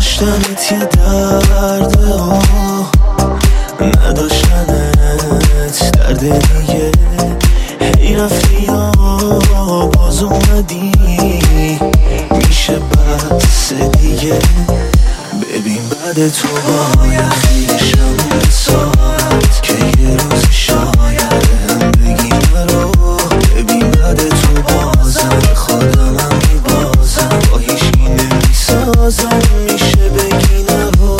داشتنت یه درده و نداشتنت درد دیگه. هی رفتی یا باز اومدی، میشه بس دیگه. ببین بعد تو باید خیشم به ساعت که یه روز شاید هم بگی نرو. ببین بعد تو بازم خودم هم میبازم، با هیچی نمیسازم، میشه بگی نرو.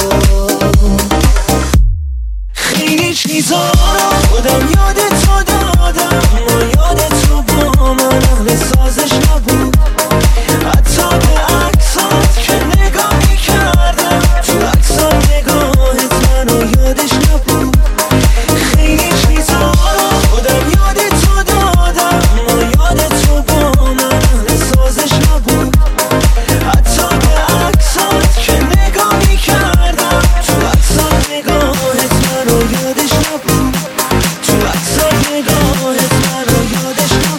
خیلی چیزا رو خودم یاد تو دادم، اما یاد تو با من اهل سازش نبود. حتی به عکسات که نگاه میکردم، تو عکسات نگاهت منو یادش نبود. خیلی چیزا رو خودم یاد تو دادم، اما یاد تو با من اهل سازش نبود. حتی به عکسات که نگاه میکردم، تو عکسات نگاهت منو یادش نبود. تو عکسات نگاهت منو یادش نبود.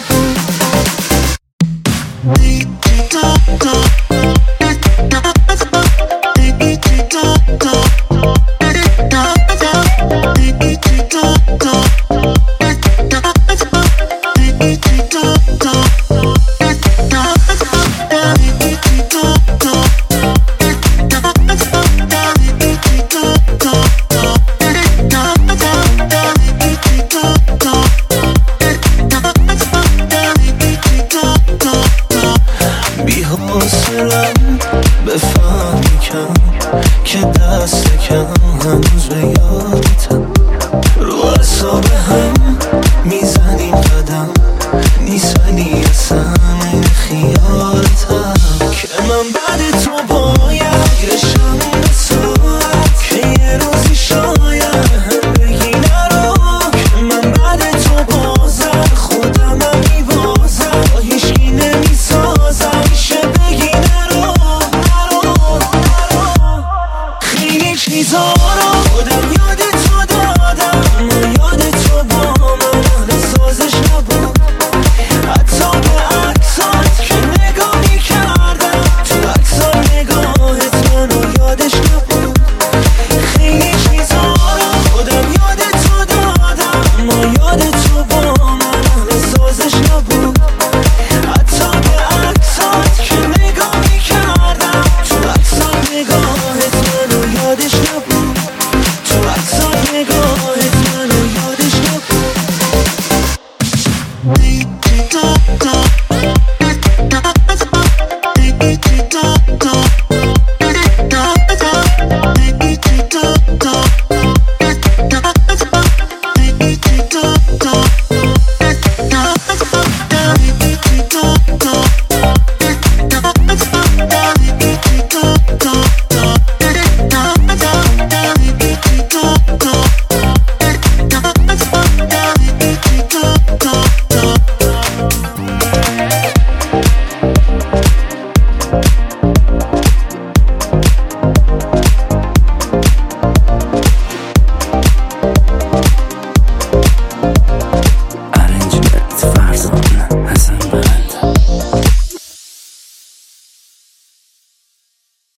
بی‌حوصله‌ام بفهم کم که دست کم هنوز به یادتم. رو اعصاب هم میزنیم قدم، نیست ولی اصلا این خیالتم که من بعد تو